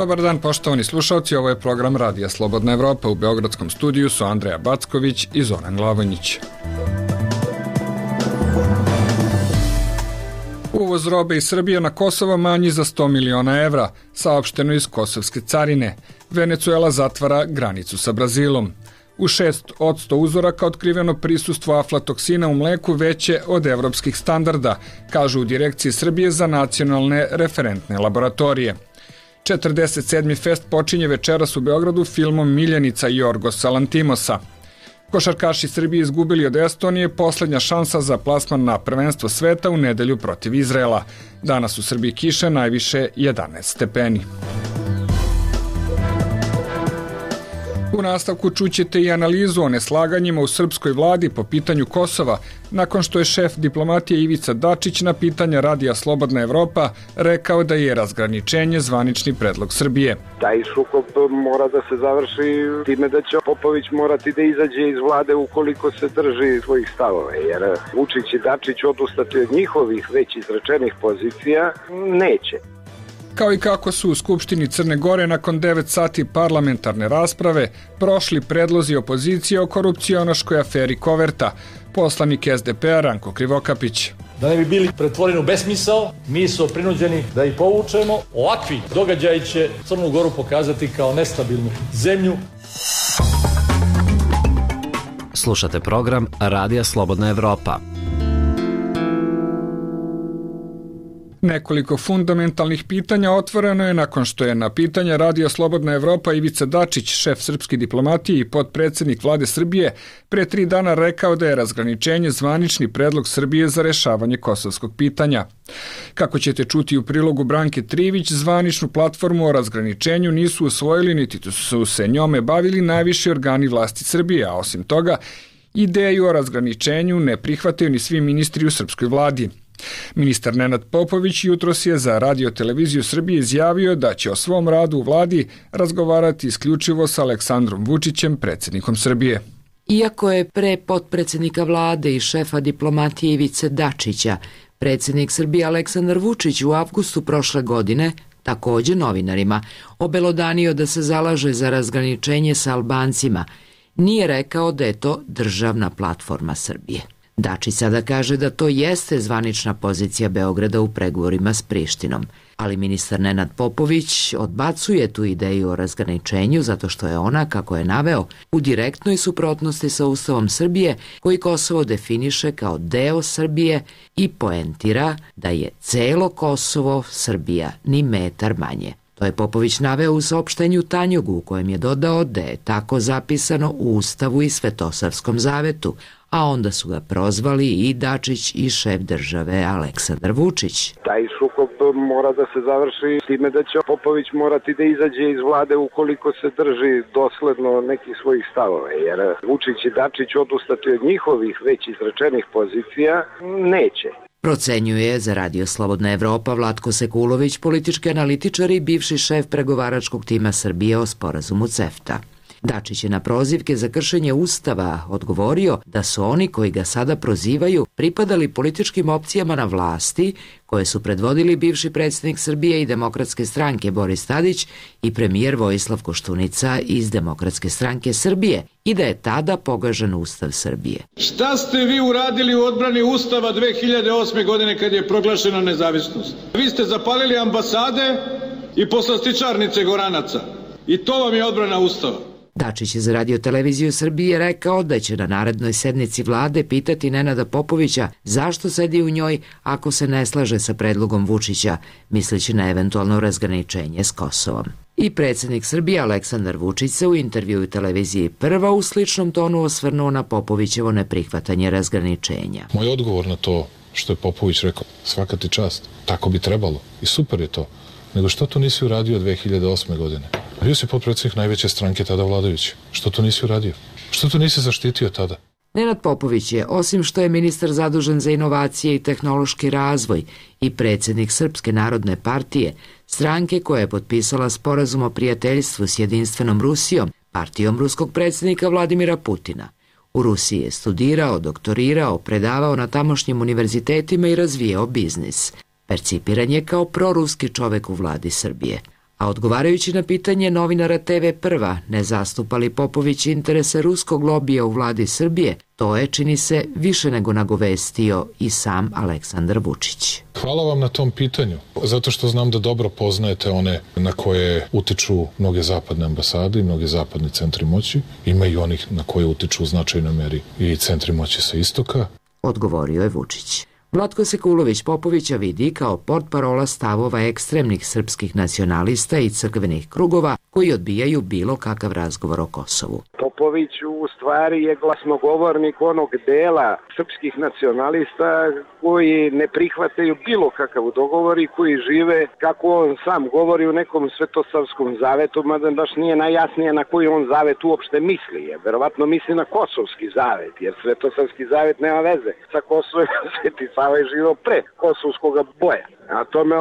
Dobar dan, poštovani slušalci, ovo je program Radija Slobodna Evropa. U beogradskom studiju su Andreja Backović i Zoran Glavonjić. Uvoz robe iz Srbije na Kosovo manji za 100 miliona evra, saopšteno iz kosovske carine. Venecuela zatvara granicu sa Brazilom. U 6% uzoraka otkriveno prisustvo aflatoksina u mleku veće od evropskih standarda, kažu u Direkciji Srbije za nacionalne referentne laboratorije. 47. fest počinje večeras u Beogradu filmom Miljenica Jorgosa Lantimosa. Košarkaši Srbije izgubili od Estonije, poslednja šansa za plasman na prvenstvo sveta u nedelju protiv Izraela. Danas u Srbiji kiše, najviše 11 stepeni. U nastavku čućete i analizu o neslaganjima u srpskoj vladi po pitanju Kosova, nakon što je šef diplomatije Ivica Dačić na pitanja Radija Slobodna Evropa rekao da je razgraničenje zvanični predlog Srbije. Taj sukob mora da se završi time da će Popović morati da izađe iz vlade ukoliko se drži svojih stavova, jer Vučić i Dačić odustati od njihovih već izrečenih pozicija neće. Kao i kako su u Skupštini Crne Gore nakon 9 sati parlamentarne rasprave prošli predlozi opozicije o korupcionaškoj aferi Koverta, poslanik SDP-a Ranko Krivokapić. Da ne bi bili pretvoreni u besmisao, mi smo prinuđeni da ih povučemo. Ovakvi događaji će Crnu Goru pokazati kao nestabilnu zemlju. Slušate program Radija Slobodna Evropa. Nekoliko fundamentalnih pitanja otvoreno je nakon što je na pitanja Radija Slobodna Evropa Ivica Dačić, šef srpske diplomatije i potpredsednik vlade Srbije, pre 3 dana rekao da je razgraničenje zvanični predlog Srbije za rešavanje kosovskog pitanja. Kako ćete čuti u prilogu Branke Trivić, zvaničnu platformu o razgraničenju nisu usvojili niti su se njome bavili najviši organi vlasti Srbije, a osim toga, ideju o razgraničenju ne prihvataju ni svi ministri u srpskoj vladi. Ministar Nenad Popović jutros je za Radio televiziju Srbije izjavio da će o svom radu u vladi razgovarati isključivo sa Aleksandrom Vučićem, predsjednikom Srbije. Iako je pre potpredsjednika vlade i šefa diplomatije Ivice Dačića, predsjednik Srbije Aleksandar Vučić u avgustu prošle godine, takođe novinarima, obelodanio da se zalaže za razgraničenje sa Albancima, nije rekao da je to državna platforma Srbije. Dačić sada kaže da to jeste zvanična pozicija Beograda u pregovorima s Prištinom, ali ministar Nenad Popović odbacuje tu ideju o razgraničenju zato što je ona, kako je naveo, u direktnoj suprotnosti sa Ustavom Srbije koji Kosovo definiše kao deo Srbije i poentira da je celo Kosovo Srbija, ni metar manje. To je Popović naveo u saopštenju Tanjugu u kojem je dodao da je tako zapisano u Ustavu i Svetosavskom zavetu, a onda su ga prozvali i Dačić i šef države Aleksandar Vučić. Taj sukob mora da se završi time da će Popović morati da izađe iz vlade ukoliko se drži dosledno nekih svojih stavova, jer Vučić i Dačić odustati od njihovih već izrečenih pozicija neće. Procenjuje za Radio Slobodna Evropa Vlatko Sekulović, politički analitičar i bivši šef pregovaračkog tima Srbije o sporazumu CEFTA. Dačić je na prozivke za kršenje Ustava odgovorio da su oni koji ga sada prozivaju pripadali političkim opcijama na vlasti koje su predvodili bivši predsjednik Srbije i Demokratske stranke Boris Tadić i premijer Vojislav Koštunica iz Demokratske stranke Srbije i da je tada pogažen Ustav Srbije. Šta ste vi uradili u odbrani Ustava 2008. godine kad je proglašena nezavisnost? Vi ste zapalili ambasade i poslastičarnice Goranaca i to vam je odbrana Ustava. Dačić je za Radio televiziju Srbije rekao da će na narednoj sednici vlade pitati Nenada Popovića zašto sedi u njoj ako se ne slaže sa predlogom Vučića, misleći na eventualno razgraničenje s Kosovom. I predsjednik Srbije Aleksandar Vučić se u intervjuu televiziji Prva u sličnom tonu osvrnuo na Popovićevo neprihvatanje razgraničenja. Moj odgovor na to što je Popović rekao, svaka ti čast, tako bi trebalo i super je to, nego što to nisi uradio 2008. godine? Bio si potpredsjednik najveće stranke tada vladajući. Što to nisi uradio? Što to nisi zaštitio tada? Nenad Popović je, osim što je ministar zadužen za inovacije i tehnološki razvoj i predsjednik Srpske narodne partije, stranke koja je potpisala sporazum o prijateljstvu s jedinstvenom Rusijom, partijom ruskog predsjednika Vladimira Putina. U Rusiji je studirao, doktorirao, predavao na tamošnjim univerzitetima i razvijao biznis. Percipiran je kao proruski čovek u vladi Srbije. A odgovarajući na pitanje novinara TV Prva, ne zastupa li Popović interese ruskog lobija u vladi Srbije, to je, čini se, više nego nagovestio i sam Aleksandar Vučić. Hvala vam na tom pitanju, zato što znam da dobro poznajete one na koje utiču mnoge zapadne ambasade i mnoge zapadni centri moći. Ima i onih na koje utiču u značajnoj meri i centri moći sa istoka. Odgovorio je Vučić. Vlatko Sekulović Popovića vidi kao portparola stavova ekstremnih srpskih nacionalista i crkvenih krugova koji odbijaju bilo kakav razgovor o Kosovu. Popović u stvari je glasnogovornik onog dela srpskih nacionalista koji ne prihvataju bilo kakav dogovor i koji žive, kako on sam govori, u nekom svetosavskom zavetu, mada baš nije najjasnije na koji on zavet uopšte misli. Verovatno misli na kosovski zavet, jer svetosavski zavet nema veze sa Kosovom. Sveti Sava je živio pre kosovskog boja. A tome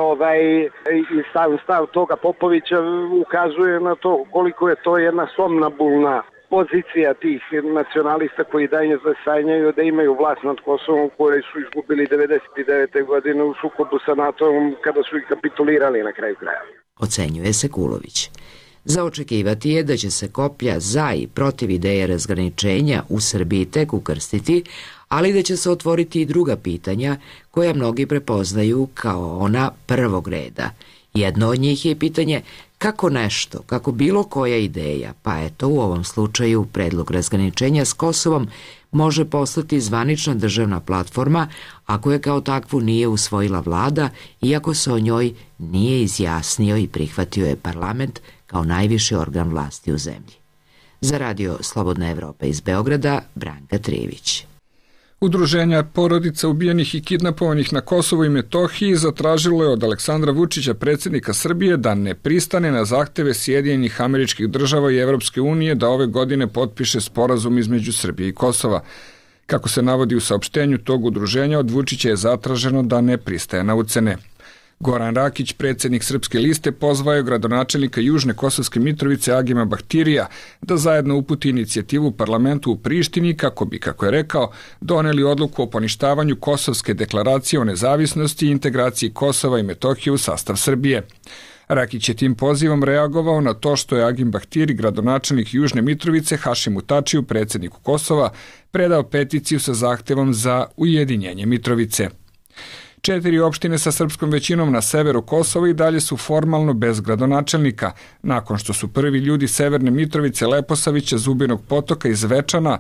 i stav toga Popovića ukazuje na to koliko je to jedna somnambulna pozicija tih nacionalista koji dalje sanjaju da imaju vlast nad Kosovom, koji su izgubili 99. godine u sukobu sa NATO-om kada su ih kapitulirali na kraju kraja. Ocenjuje Sekulović. Za očekivati je da će se koplja za i protiv ideje razgraničenja u Srbiji tek ukrstiti, ali da će se otvoriti i druga pitanja koja mnogi prepoznaju kao ona prvog reda. Jedno od njih je pitanje kako nešto, kako bilo koja ideja, pa eto u ovom slučaju predlog razgraničenja s Kosovom, može postati zvanična državna platforma ako je kao takvu nije usvojila vlada, iako se o njoj nije izjasnio i prihvatio je parlament kao najviši organ vlasti u zemlji. Za Radio Slobodna Evropa iz Beograda, Branka Trijević. Udruženja porodica ubijenih i kidnapovanih na Kosovu i Metohiji zatražilo je od Aleksandra Vučića, predsjednika Srbije, da ne pristane na zahteve Sjedinjenih Američkih Država i Evropske unije da ove godine potpiše sporazum između Srbije i Kosova. Kako se navodi u saopštenju tog udruženja, od Vučića je zatraženo da ne pristaje na ucene. Goran Rakić, predsjednik Srpske liste, pozvao je gradonačelnika Južne Kosovske Mitrovice Agima Bahtirija da zajedno uputi inicijativu parlamentu u Prištini kako bi, kako je rekao, doneli odluku o poništavanju Kosovske deklaracije o nezavisnosti i integraciji Kosova i Metohije u sastav Srbije. Rakić je tim pozivom reagovao na to što je Agim Bahtiri, gradonačelnik Južne Mitrovice, Hašimu Tačiju, predsjedniku Kosova, predao peticiju sa zahtevom za ujedinjenje Mitrovice. 4 opštine sa srpskom većinom na severu Kosova i dalje su formalno bez gradonačelnika, nakon što su prvi ljudi Severne Mitrovice, Leposavića, Zubinog Potoka i Zvečana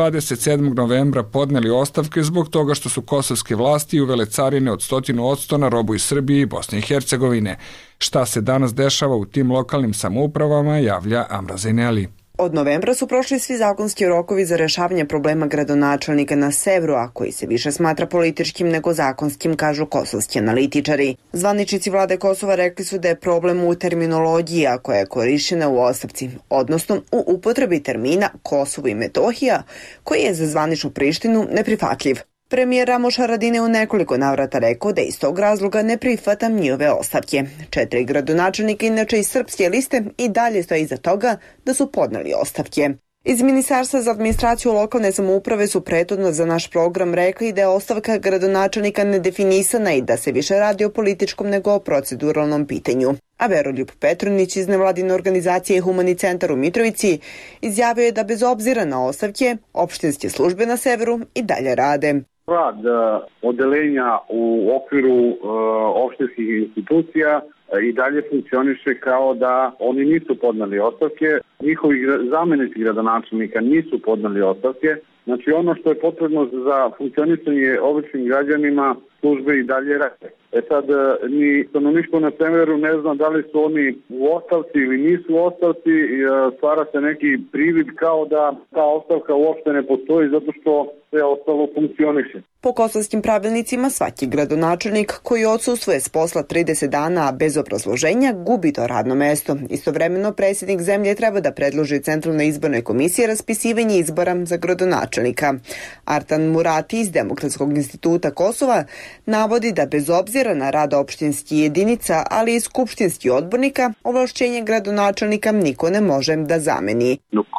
27. novembra podneli ostavke zbog toga što su kosovske vlasti uvele carine od 100% na robu iz Srbije i Bosne i Hercegovine. Šta se danas dešava u tim lokalnim samoupravama, javlja Amra Zajneli. Od novembra su prošli svi zakonski rokovi za rešavanje problema gradonačelnika na severu, a koji se više smatra političkim nego zakonskim, kažu kosovski analitičari. Zvaničnici vlade Kosova rekli su da je problem u terminologiji koja je korišćena u ostavci, odnosno u upotrebi termina Kosovo i Metohija, koji je za zvaničnu Prištinu neprihvatljiv. Premijer Ramoš Haradinaj u nekoliko navrata rekao da iz tog razloga ne prihvata njihove ostavke. 4 gradonačelnika, inače iz Srpske liste, i dalje stoji iza toga da su podneli ostavke. Iz Ministarstva za administraciju lokalne samouprave su prethodno za naš program rekli da je ostavka gradonačelnika nedefinisana i da se više radi o političkom nego o proceduralnom pitanju. A Veroljub Petronić iz nevladine organizacije Humani centar u Mitrovici izjavio je da bez obzira na ostavke, opštinske službe na severu i dalje rade. Rad odelenja u okviru opštinskih institucija i dalje funkcioniše kao da oni nisu podneli ostavke, njihovi zamenici gradonačelnika nisu podneli ostavke. Znači ono što je potrebno za funkcionisanje običnim građanima, službe i dalje rade. Sad, ni stanovništvo na severu ne zna da li su oni u ostavci ili nisu u ostavci, stvara se neki privid kao da ta ostavka uopšte ne postoji zato što sve ostalo funkcioniše. Po kosovskim pravilnicima svaki gradonačelnik koji odsustvuje s posla 30 dana bez obrazloženja gubi to radno mesto. Istovremeno predsjednik zemlje treba da predloži Centralnoj izbornoj komisiji raspisivanje izbora za gradonačelnika. Artan Murati iz Demokratskog instituta Kosova navodi da bez obzira na rad opštinskih jedinica, ali i skupštinskih odbornika, ovlašćenje gradonačelnika niko ne može da zameni.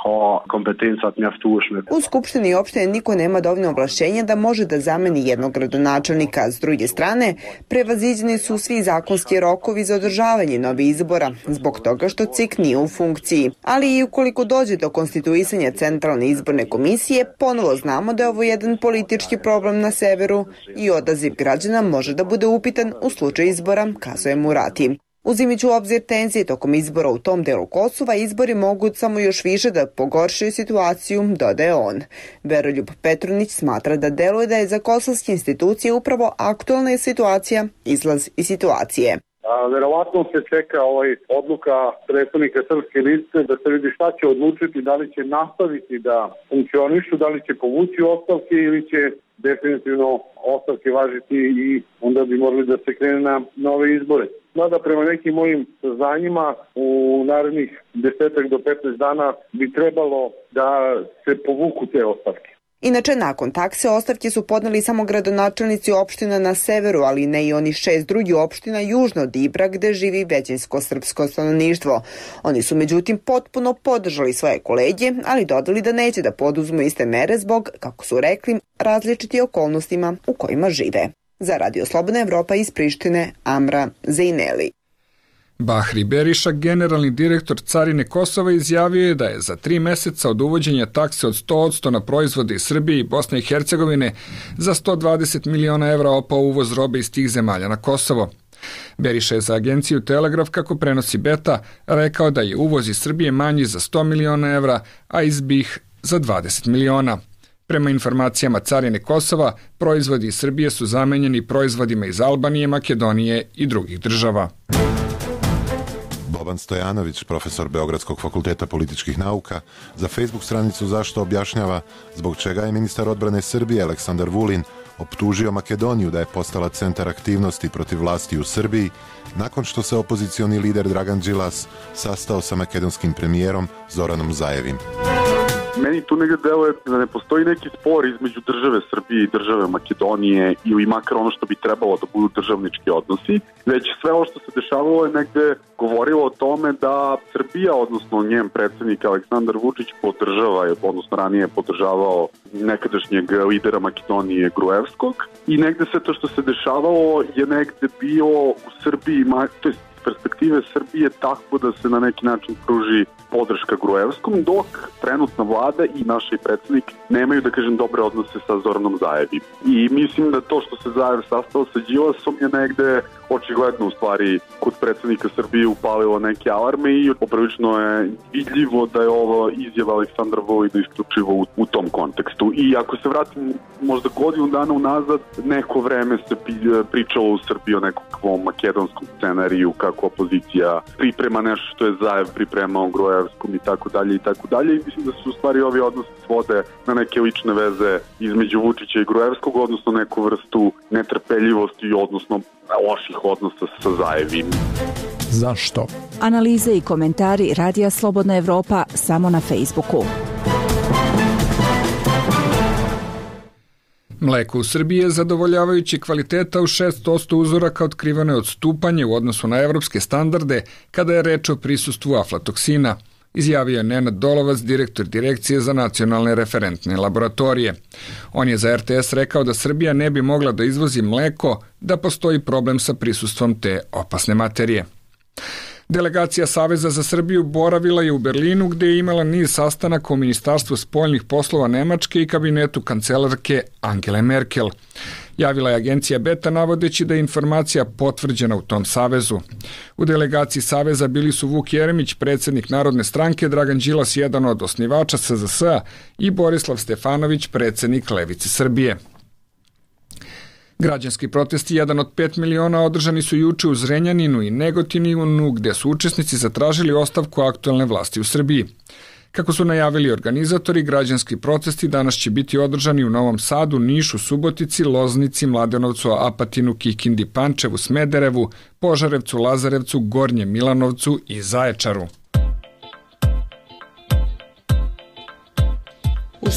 U skupštini opštine niko nema dovoljno ovlašćenja da može da zameni jednog gradonačelnika. S druge strane, prevaziđeni su svi zakonski rokovi za održavanje novih izbora, zbog toga što CIK nije u funkciji. Ali i ukoliko dođe do konstituisanja Centralne izborne komisije, ponovo znamo da je ovo jedan politički problem na severu i odaziv građana može da bude upitan u slučaju izbora, kazuje Murati. Uzimajući u obzir tenzije tokom izbora u tom delu Kosova, izbori mogu samo još više da pogoršaju situaciju, dodaje on. Veroljub Petrunić smatra da deluje da je za kosovske institucije upravo aktualna situacija izlaz iz situacije. Verovatno se čeka odluka predstavnika srpske liste da se vidi šta će odlučiti, da li će nastaviti da funkcionišu, da li će povući ostavke ili će definitivno ostavke važiti i onda bi morali da se krene na nove izbore. Mada prema nekim mojim saznanjima u narednih 10 do 15 dana bi trebalo da se povuku te ostavke. Inače, nakon takse ostavke su podneli samo gradonačelnici opština na severu, ali ne i oni 6 drugih opština južno od Ibra gde živi većinsko srpsko stanovništvo. Oni su međutim potpuno podržali svoje kolege, ali dodali da neće da poduzmu iste mere zbog, kako su rekli, različiti okolnostima u kojima žive. Za Radio Slobodna Evropa iz Prištine, Amra Zejneli. Bahri Beriša, generalni direktor Carine Kosova, izjavio je da je za 3 meseca od uvođenja takse od 100% na proizvode iz Srbije i Bosne i Hercegovine za 120 miliona evra opao uvoz robe iz tih zemalja na Kosovo. Beriša je za agenciju Telegraf, kako prenosi Beta, rekao da je uvoz iz Srbije manji za 100 miliona evra, a iz BiH za 20 miliona. Prema informacijama Carine Kosova, proizvodi iz Srbije su zamenjeni proizvodima iz Albanije, Makedonije i drugih država. Boban Stojanović, profesor Beogradskog fakulteta političkih nauka, za Facebook stranicu Zašto objašnjava zbog čega je ministar odbrane Srbije Aleksandar Vulin optužio Makedoniju da je postala centar aktivnosti protiv vlasti u Srbiji nakon što se opozicioni lider Dragan Đilas sastao sa makedonskim premijerom Zoranom Zajevim. Meni tu negde deluje da ne postoji neki spor između države Srbije i države Makedonije ili makar ono što bi trebalo da budu državnički odnosi, već sve ovo što se dešavalo je negde govorilo o tome da Srbija, odnosno njen predsjednik Aleksandar Vučić podržava, odnosno ranije podržavao nekadašnjeg lidera Makedonije Gruevskog i negde sve to što se dešavalo je negde bio u Srbiji, to je perspektive Srbije tako da se na neki način pruži podrška Gruevskom, dok trenutna vlada i naš predsjednik nemaju, da kažem, dobre odnose sa Zoranom Zajevim. I mislim da to što se Zajev sastao sa Đilasom je negde očigledno u stvari kod predsjednika Srbije upalilo neke alarme i oprilično je vidljivo da je ovo izjava Aleksandra Vulina isključivo u tom kontekstu. I ako se vratim možda godinu dana unazad, neko vreme se pričalo u Srbiji o nekakvom makedonskom scenariju, kako opozicija priprema nešto što je Zajev pripremao Gruevskom i tako dalje i tako dalje. I mislim da su u stvari ovi odnosi svode na neke lične veze između Vučića i Gruevskog, odnosno neku vrstu netrpeljivosti, odnosno loših odnosa sa Zajevim. Zašto? Analize i komentari Radija Slobodna Evropa samo na Facebooku. Mleko u Srbiji je zadovoljavajući kvaliteta u 6% uzoraka otkriveno je odstupanje u odnosu na evropske standarde kada je reč o prisustvu aflatoksina, izjavio je Nenad Dolovac, direktor Direkcije za nacionalne referentne laboratorije. On je za RTS rekao da Srbija ne bi mogla da izvozi mleko da postoji problem sa prisustvom te opasne materije. Delegacija Saveza za Srbiju boravila je u Berlinu gde je imala niz sastanaka u Ministarstvu spoljnih poslova Nemačke i kabinetu kancelarke Angele Merkel. Javila je agencija Beta navodeći da je informacija potvrđena u tom savezu. U delegaciji Saveza bili su Vuk Jeremić, predsjednik Narodne stranke, Dragan Đilas, jedan od osnivača SZS-a i Borislav Stefanović, predsjednik Levice Srbije. Građanski protesti, jedan od 5 miliona, održani su juče u Zrenjaninu i Negotinu, gde su učesnici zatražili ostavku aktuelne vlasti u Srbiji. Kako su najavili organizatori, građanski protesti danas će biti održani u Novom Sadu, Nišu, Subotici, Loznici, Mladenovcu, Apatinu, Kikindi, Pančevu, Smederevu, Požarevcu, Lazarevcu, Gornjem Milanovcu i Zaječaru. U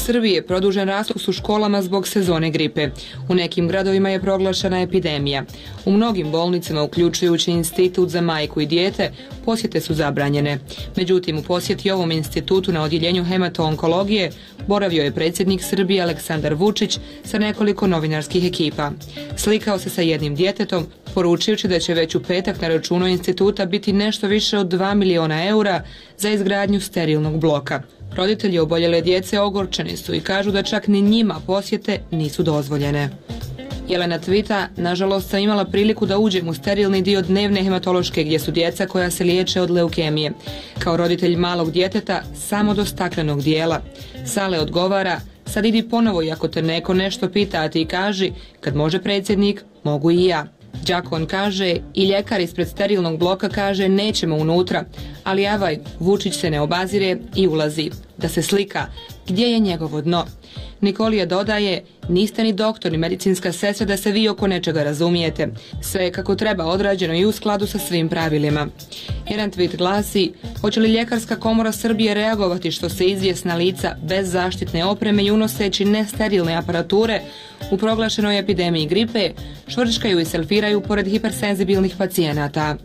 Srbije produžen raspust u školama zbog sezone gripe. U nekim gradovima je proglašena epidemija. U mnogim bolnicama, uključujući Institut za majku i dijete, posjete su zabranjene. Međutim, u posjeti ovom institutu na odjeljenju hemato-onkologije boravio je predsjednik Srbije Aleksandar Vučić sa nekoliko novinarskih ekipa. Slikao se sa jednim djetetom, poručujući da će već u petak na računu instituta biti nešto više od 2 miliona eura za izgradnju sterilnog bloka. Roditelji oboljele djece ogorčeni su i kažu da čak ni njima posjete nisu dozvoljene. Jelena tvita, nažalost sam imala priliku da uđem u sterilni dio dnevne hematološke gdje su djeca koja se liječe od leukemije. Kao roditelj malog djeteta samo do staklenog dijela. Sale odgovara, sad idi ponovo i ako te neko nešto pita, a ti kaži, kad može predsjednik, mogu i ja. Đakon kaže i ljekar ispred sterilnog bloka kaže nećemo unutra, ali avaj, Vučić se ne obazire i ulazi. Da se slika, gdje je njegovo dno? Nikolija dodaje, niste ni doktor ni medicinska sestra da se vi oko nečega razumijete. Sve je kako treba odrađeno i u skladu sa svim pravilima. Jedan tweet glasi, hoće li Ljekarska komora Srbije reagovati što se izvjesna lica bez zaštitne opreme i unoseći nesterilne aparature u proglašenoj epidemiji gripe švrčkaju i selfiraju pored hipersenzibilnih pacijenata.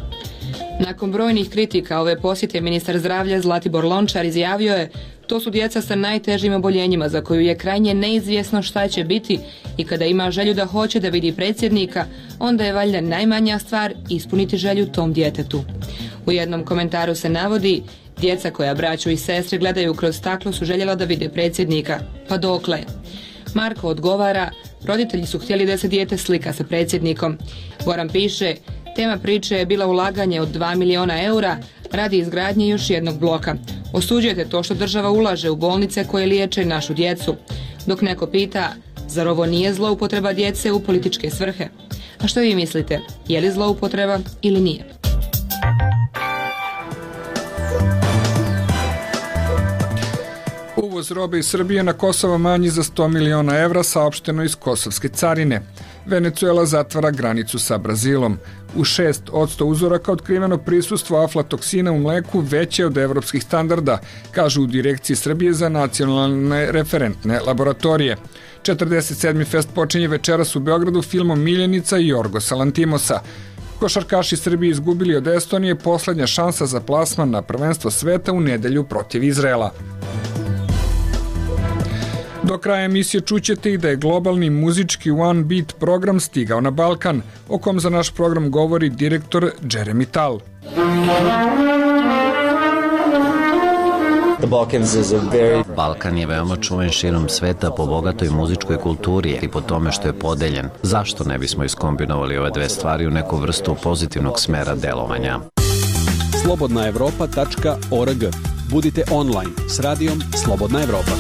Nakon brojnih kritika ove posjete, ministar zdravlja Zlatibor Lončar izjavio je, to su djeca sa najtežim oboljenjima za koju je krajnje neizvjesno šta će biti i kada ima želju da hoće da vidi predsjednika, onda je valjda najmanja stvar ispuniti želju tom djetetu. U jednom komentaru se navodi, djeca koja braću i sestre gledaju kroz staklo su željela da vide predsjednika. Pa dokle? Marko odgovara, roditelji su htjeli da se dijete slika sa predsjednikom. Goran piše, tema priče je bila ulaganje od 2 miliona eura radi izgradnje još jednog bloka. Osuđujete to što država ulaže u bolnice koje liječe našu djecu. Dok neko pita, zar ovo nije zloupotreba djece u političke svrhe? A što vi mislite, je li zloupotreba ili nije? Uvoz robe iz Srbije na Kosovo manji za 100 miliona evra, saopšteno iz kosovske carine. Venecuela zatvara granicu sa Brazilom. U 6% uzoraka otkriveno prisustvo aflatoksina u mleku veće od evropskih standarda, kažu u Direkciji Srbije za nacionalne referentne laboratorije. 47. fest počinje večeras u Beogradu filmom Miljenica i Jorgosa Lantimosa. Košarkaši Srbije izgubili od Estonije, poslednja šansa za plasman na prvenstvo sveta u nedelju protiv Izraela. Do kraja emisije čućete i da je globalni muzički One Beat program stigao na Balkan, o kom za naš program govori direktor Jeremy Tal. Balkan je veoma čuven širom sveta po bogatoj muzičkoj kulturi i po tome što je podeljen. Zašto ne bismo iskombinovali ove dve stvari u neku vrstu pozitivnog smera delovanja? slobodnaevropa.org. Budite online s radijom Slobodna Evropa.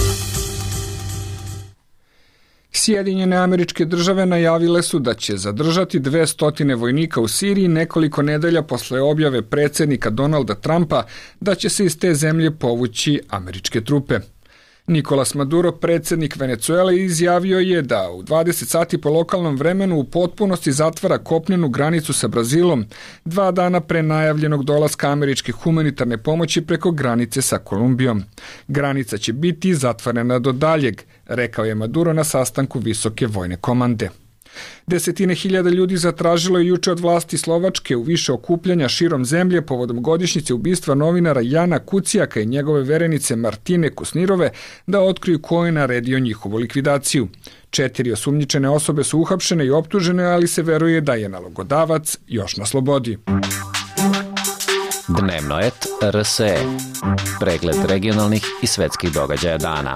Sjedinjene Američke Države najavile su da će zadržati 200 vojnika u Siriji nekoliko nedelja posle objave predsjednika Donalda Trumpa da će se iz te zemlje povući američke trupe. Nicolas Maduro, predsjednik Venecuele, izjavio je da u 20 sati po lokalnom vremenu u potpunosti zatvara kopnenu granicu sa Brazilom 2 dana pre najavljenog dolaska američke humanitarne pomoći preko granice sa Kolumbijom. Granica će biti zatvorena do daljeg, rekao je Maduro na sastanku Visoke vojne komande. Desetine hiljada ljudi zatražilo je juče od vlasti Slovačke u više okupljanja širom zemlje povodom godišnjice ubistva novinara Jana Kucijaka i njegove verenice Martine Kusnirove da otkriju ko je naredio njihovu likvidaciju. 4 osumnjičene osobe su uhapšene i optužene, ali se veruje da je nalogodavac još na slobodi. Dnevnoet RSE. Pregled regionalnih i svetskih događaja dana.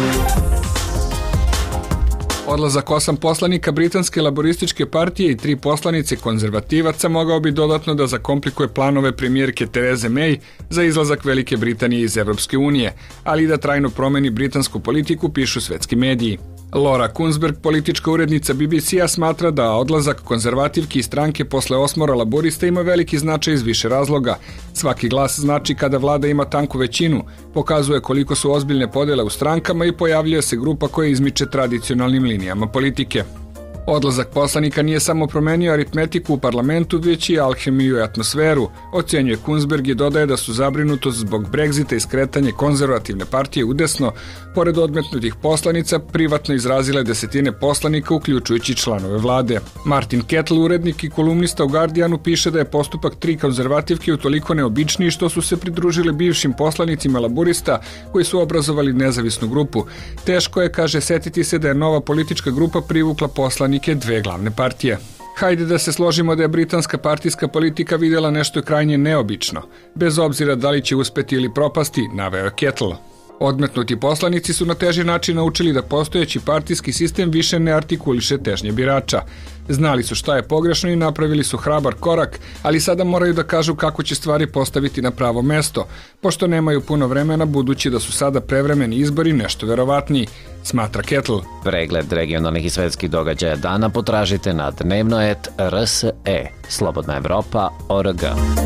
Odlazak 8 poslanika Britanske laborističke partije i 3 poslanice konzervativaca mogao bi dodatno da zakomplikuje planove premijerke Therese May za izlazak Velike Britanije iz Evropske unije, ali i da trajno promeni britansku politiku, pišu svetski mediji. Laura Kunsberg, politička urednica BBC-a, smatra da odlazak konzervativki iz stranke posle 8 laborista ima veliki značaj iz više razloga. Svaki glas znači kada vlada ima tanku većinu, pokazuje koliko su ozbiljne podjele u strankama i pojavljuje se grupa koja izmiče tradicionalnim linijama politike. Odlazak poslanika nije samo promenio aritmetiku u parlamentu, već i alhemiju i atmosferu, ocenjuje Kunzberg i dodaje da su zabrinutost zbog Brexita i skretanje konzervativne partije udesno, pored odmetnutih poslanica, privatno izrazile desetine poslanika, uključujući članove vlade. Martin Kettle, urednik i kolumnista u Guardianu, piše da je postupak 3 konzervativke utoliko neobičniji što su se pridružili bivšim poslanicima laburista koji su obrazovali nezavisnu grupu. Teško je, kaže, setiti se da je nova politička grupa privukla poslanike 2 glavne partije. Hajde da se složimo da je britanska partijska politika vidjela nešto krajnje neobično, bez obzira da li će uspeti ili propasti, naveo je Kettle. Odmetnuti poslanici su na teži način naučili da postojeći partijski sistem više ne artikuliše težnje birača. Znali su šta je pogrešno i napravili su hrabar korak, ali sada moraju da kažu kako će stvari postaviti na pravo mesto, pošto nemaju puno vremena budući da su sada prevremeni izbori nešto verovatniji, smatra Kettle. Pregled regionalnih i svetskih događaja dana potražite na dnevno.rs.e, slobodnaevropa.org.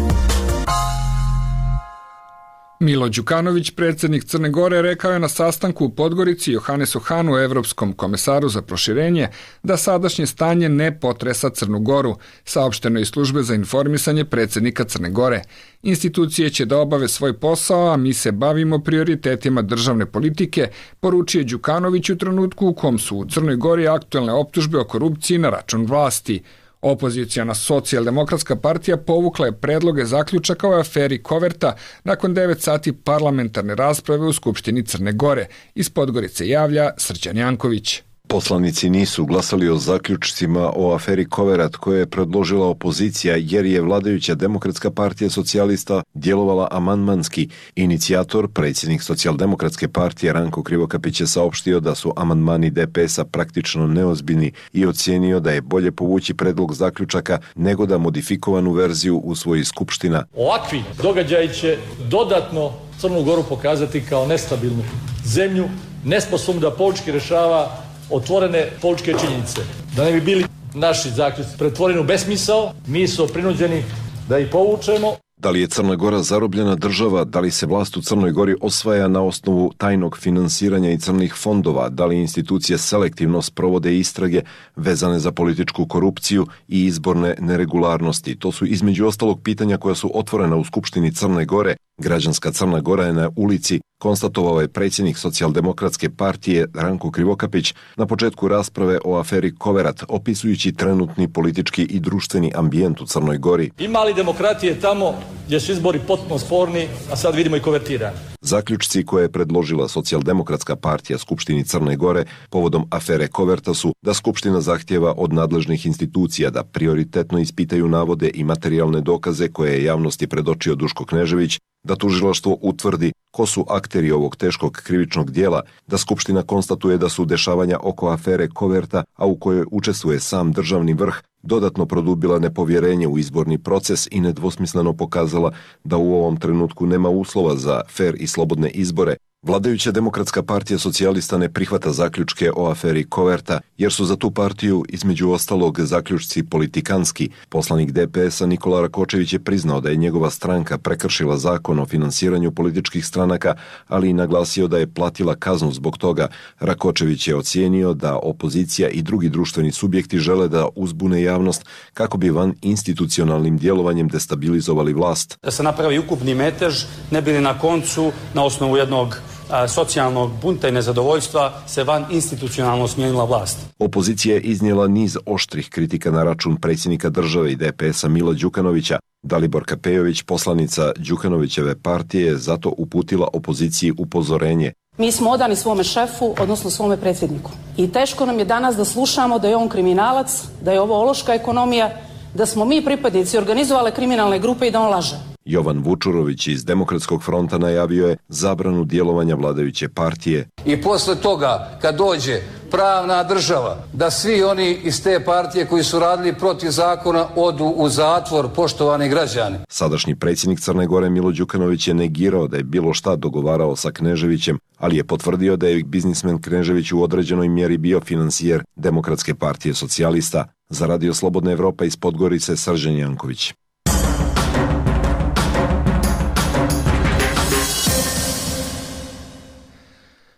Milo Đukanović, predsjednik Crne Gore, rekao je na sastanku u Podgorici Johanesu Hanu, evropskom komesaru za proširenje, da sadašnje stanje ne potresa Crnu Goru, saopšteno iz službe za informisanje predsjednika Crne Gore. Institucije će da obave svoj posao, a mi se bavimo prioritetima državne politike, poručio Đukanović u trenutku u kom su u Crnoj Gori aktuelne optužbe o korupciji na račun vlasti. Opozicijona socijaldemokratska partija povukla je predloge zaključaka o aferi Koverta nakon 9 sati parlamentarne rasprave u Skupštini Crne Gore. Iz Podgorice javlja Srđan Janković. Poslanici nisu glasali o zaključcima o aferi Koverat koje je predložila opozicija jer je vladajuća Demokratska partija socijalista djelovala amandmanski. Inicijator, predsjednik Socijaldemokratske partije Ranko Krivokapić je saopštio da su amandmani DPS-a praktično neozbiljni i ocijenio da je bolje povući predlog zaključaka nego da modifikovanu verziju usvoji Skupština. Ovakvi događaji će dodatno Crnu Goru pokazati kao nestabilnu zemlju, nesposobnu da politički rješava otvorene političke činjenice. Da ne bi bili naši zaključci pretvoreni u besmisao, mi smo prinuđeni da ih povučemo. Da li je Crna Gora zarobljena država, da li se vlast u Crnoj Gori osvaja na osnovu tajnog finansiranja i crnih fondova, da li institucije selektivno sprovode istrage vezane za političku korupciju i izborne neregularnosti. To su između ostalog pitanja koja su otvorena u Skupštini Crne Gore. Građanska Crna Gora je na ulici, konstatovao je predsjednik Socijaldemokratske partije Ranko Krivokapić na početku rasprave o aferi Koverat, opisujući trenutni politički i društveni ambijent u Crnoj Gori. Ima li demokratije tamo gdje su izbori potpuno sporni, a sad vidimo i konvertirani? Zaključci koje je predložila Socijaldemokratska partija Skupštini Crne Gore povodom afere Koverta su da Skupština zahtjeva od nadležnih institucija da prioritetno ispitaju navode i materijalne dokaze koje je javnosti predočio Duško Knežević, da tužilaštvo utvrdi ko su akteri ovog teškog krivičnog dijela, da Skupština konstatuje da su dešavanja oko afere Koverta, a u kojoj učestvuje sam državni vrh, dodatno produbila nepovjerenje u izborni proces i nedvosmisleno pokazala da u ovom trenutku nema uslova za fer i slobodne izbore. Vladajuća Demokratska partija socijalista ne prihvata zaključke o aferi Koverta, jer su za tu partiju između ostalog zaključci politikanski. Poslanik DPS-a Nikola Rakočević je priznao da je njegova stranka prekršila zakon o finansiranju političkih stranaka, ali i naglasio da je platila kaznu zbog toga. Rakočević je ocijenio da opozicija i drugi društveni subjekti žele da uzbune javnost kako bi van institucionalnim djelovanjem destabilizovali vlast. Da se napravi ukupni metež, ne bi li na koncu na osnovu jednog socijalnog bunta i nezadovoljstva se van institucionalno smijenila vlast. Opozicija je iznijela niz oštrih kritika na račun predsjednika države i DPS-a Mila Đukanovića. Daliborka Pejović, poslanica Đukanovićeve partije, je zato uputila opoziciji upozorenje. Mi smo odani svome šefu, odnosno svome predsjedniku. I teško nam je danas da slušamo da je on kriminalac, da je ovo ološka ekonomija, da smo mi pripadnici organizovale kriminalne grupe i da on laže. Jovan Vučurović iz Demokratskog fronta najavio je zabranu djelovanja vladajuće partije. I posle toga, kad dođe pravna država, da svi oni iz te partije koji su radili protiv zakona odu u zatvor, poštovani građani. Sadašnji predsjednik Crne Gore Milo Đukanović je negirao da je bilo šta dogovarao sa Kneževićem, ali je potvrdio da je biznismen Knežević u određenoj mjeri bio finansijer Demokratske partije socijalista. Za Radio Slobodna Evropa iz Podgorice, Srđan Janković.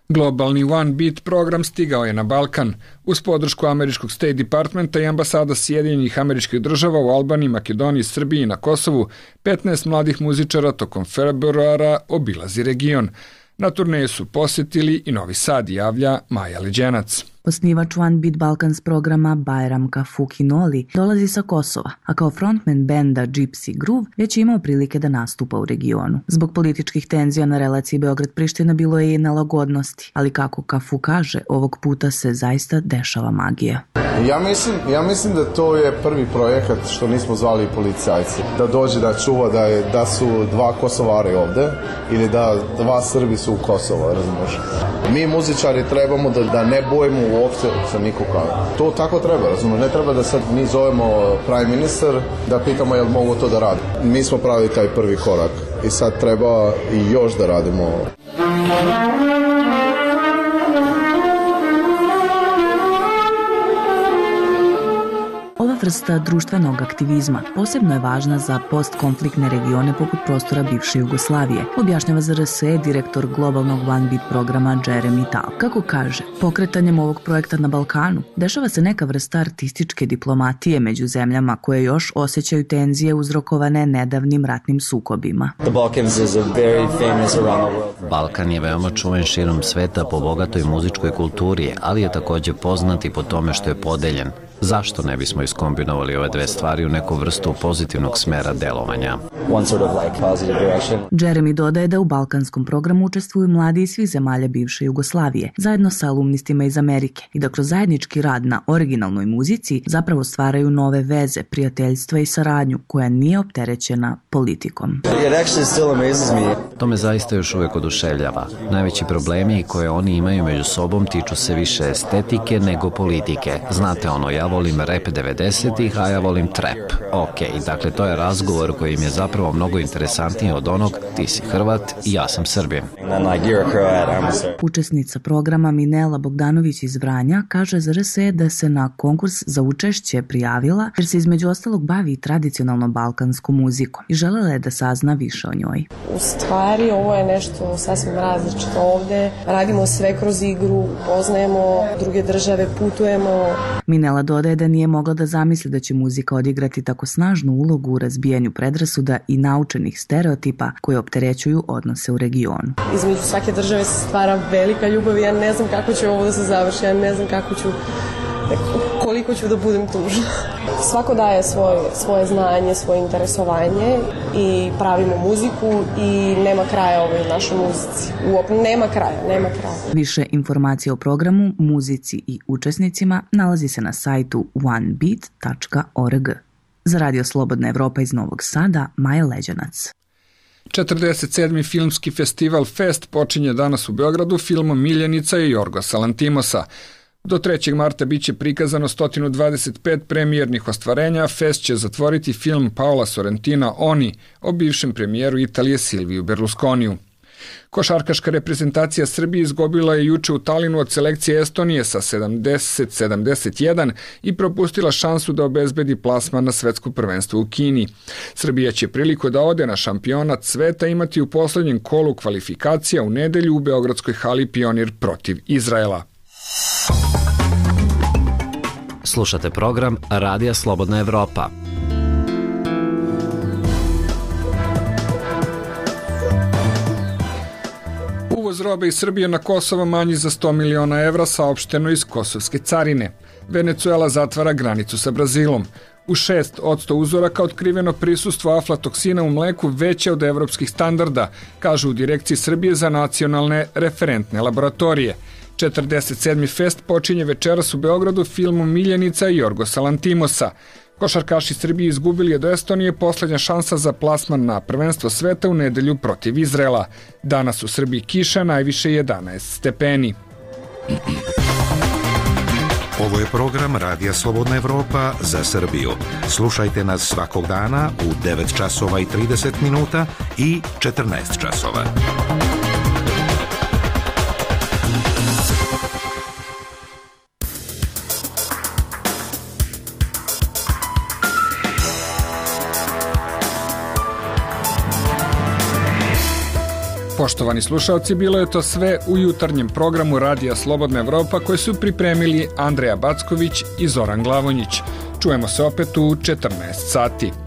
Globalni One Beat program stigao je na Balkan. Uz podršku američkog State Departmenta i ambasada Sjedinjenih Američkih Država u Albaniji, Makedoniji, Srbiji i na Kosovu, 15 mladih muzičara tokom februara obilazi region. Na turneju su posjetili i Novi Sad, javlja Maja Leđenac. Osnivač One Beat Balkans programa Bajram Kafukinoli dolazi sa Kosova, a kao frontman benda Gypsy Groove već je imao prilike da nastupa u regionu. Zbog političkih tenzija na relaciji Beograd-Priština bilo je i nelagodnosti, ali kako Kafu kaže, ovog puta se zaista dešava magija. Ja mislim da to je prvi projekat što nismo zvali policajci. Da dođe da čuva da su dva Kosovari ovde ili da dva Srbi su u Kosovo, razumiješ. Mi muzičari trebamo da ne bojimo uopšte sa nikoga. To tako treba, razumiješ. Ne treba da sad mi zovemo prime minister da pitamo jel mogu to da radi. Mi smo pravili taj prvi korak i sad treba i još da radimo. Ova vrsta društvenog aktivizma posebno je važna za postkonfliktne regione poput prostora bivše Jugoslavije, objašnjava za RSE direktor globalnog One Beat programa Jeremy Tal. Kako kaže, pokretanjem ovog projekta na Balkanu dešava se neka vrsta artističke diplomatije među zemljama koje još osjećaju tenzije uzrokovane nedavnim ratnim sukobima. Balkan je veoma čuven širom sveta po bogatoj muzičkoj kulturi, ali je takođe poznat i po tome što je podeljen. Zašto ne bismo iskombinovali ove dve stvari u neku vrstu pozitivnog smera delovanja? Jeremy dodaje da u balkanskom programu učestvuju mladi iz svih zemalja bivše Jugoslavije, zajedno sa alumnistima iz Amerike i da kroz zajednički rad na originalnoj muzici zapravo stvaraju nove veze, prijateljstva i saradnju koja nije opterećena politikom. To me zaista još uvek oduševljava. Najveći problemi koje oni imaju među sobom tiču se više estetike nego politike. Znate ono, ja volim rap 90-ih, a ja volim trap. Ok, dakle to je razgovor koji im je zapravo mnogo interesantniji od onog ti si Hrvat i ja sam Srbin. Učesnica programa Minela Bogdanović iz Vranja kaže za RSE da se na konkurs za učešće prijavila jer se između ostalog bavi tradicionalno balkanskom muzikom i želela je da sazna više o njoj. U stvari ovo je nešto sasvim različito. Ovde radimo sve kroz igru, poznajemo druge države, putujemo. Minela dodaje da nije mogla da zamisli da će muzika odigrati tako snažnu ulogu u razbijanju predrasuda i naučenih stereotipa koje opterećuju odnose u regionu. Između svake države se stvara velika ljubav i ja ne znam kako će ovo da se završi, ja ne znam koliko ću da budem tužna. Svako daje svoje znanje, svoje interesovanje i pravimo muziku i nema kraja ovoj našoj muzici. Nema kraja. Više informacija o programu, muzici i učesnicima nalazi se na sajtu onebeat.org. Za Radio Slobodna Evropa iz Novog Sada, Maja Leđenac. 47. filmski festival Fest počinje danas u Beogradu filmom Miljenica i Jorgosa Lantimosa. Do 3. marta biće prikazano 125 premijernih ostvarenja, Fest će zatvoriti film Paola Sorrentina Oni o bivšem premijeru Italije Silviju Berlusconiju. Košarkaška reprezentacija Srbije izgubila je juče u Talinu od selekcije Estonije sa 70-71 i propustila šansu da obezbedi plasman na svetsko prvenstvo u Kini. Srbija će priliku da ode na šampionat sveta imati u poslednjem kolu kvalifikacija u nedelju u Beogradskoj hali Pionir protiv Izraela. Slušate program Radija Slobodna Evropa. Uvoz robe iz Srbije na Kosovo manji za 100 miliona evra, saopšteno iz kosovske carine. Venecuela zatvara granicu sa Brazilom. U 6% uzoraka otkriveno prisustvo aflatoksina u mleku veće od evropskih standarda, kažu u Direkciji Srbije za nacionalne referentne laboratorije. 47. fest počinje večeras u Beogradu filmom Miljenica i Jorgosa Lantimosa. Košarkaši Srbije izgubili je do Estonije, poslednja šansa za plasman na prvenstvo sveta u nedelju protiv Izraela. Danas u Srbiji kiša, najviše 11 stepeni. Ovo je program Radija Slobodna Evropa za Srbiju. Slušajte nas svakog dana u 9 časova i 30 minuta i 14 časova. Poštovani slušalci, bilo je to sve u jutarnjem programu Radija Slobodna Evropa koji su pripremili Andreja Backović i Zoran Glavonjić. Čujemo se opet u 14 sati.